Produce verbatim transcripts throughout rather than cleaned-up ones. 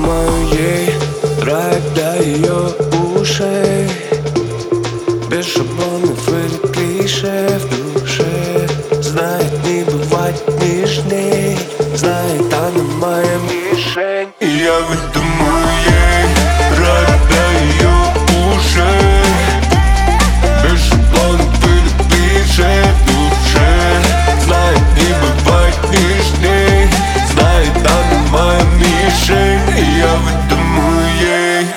выдумаю ей рай для ее ушей, без шаблонов или клише в душе. Знает, не бывать нежней, знает, она моя мишень. И я выдумаю ей рай для ее ушей, без шаблонов или клише в душе. Знает, не бывать нежней, знает, она моя мишень. И я выдумаю ей.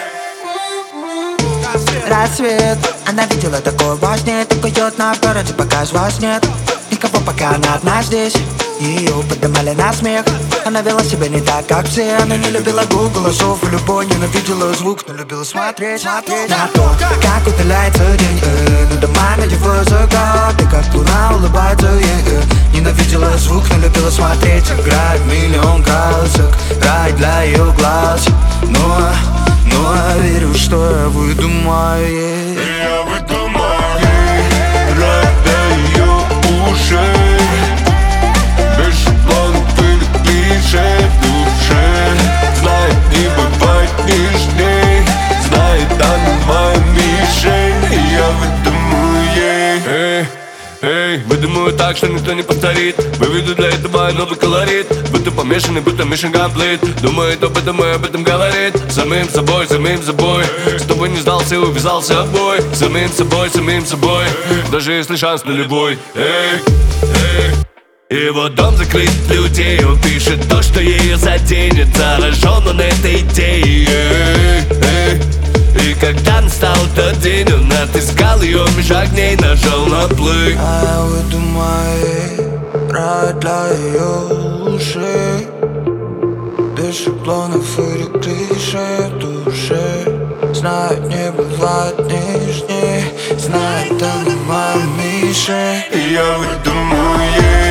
Рассвет, она видела такое во сне. Так идет на городе, пока ж вас нет. Никого, пока она одна здесь. Ее поднимали на смех. Она вела себя не так, как все. Она не любила гул голосов и любой. Ненавидела звук, но любила смотреть, смотреть на то, как удаляется день, э, над домами его закат. И как луна улыбается ей, э. Ненавидела звук, но любила смотреть. Играет миллион красок, рай для ее глаз. Но, но я верю, что я выдумаю ей. Я выдумаю ей рай для ее ушей, без шаблонов или клише в душе. Знает, не бывать нежней, знает, она моя мишень. И я выдумаю ей. Эй, эй, выдумаю так, что никто не повторит. Выведу для этого новый колорит. Будто помешанный, будто mission complete. Думает об этом и об этом говорит. Самим собой, самим собой. С тобой не сдался и увязался обой. Самим собой, самим собой. Даже если шанс нулевой. Эй, эй. Его дом закрыт для людей. Он пишет то, что ее заденет. Заражен он этой идеей. Эй, эй. И когда настал тот день, он отыскал ее меж огней, нажал на плей. А я выдумаю ей рай для ее ушей, без шаблонов или клише в душе. Знает, не бывает нежней, знает, она моя мишень. И я выдумаю ей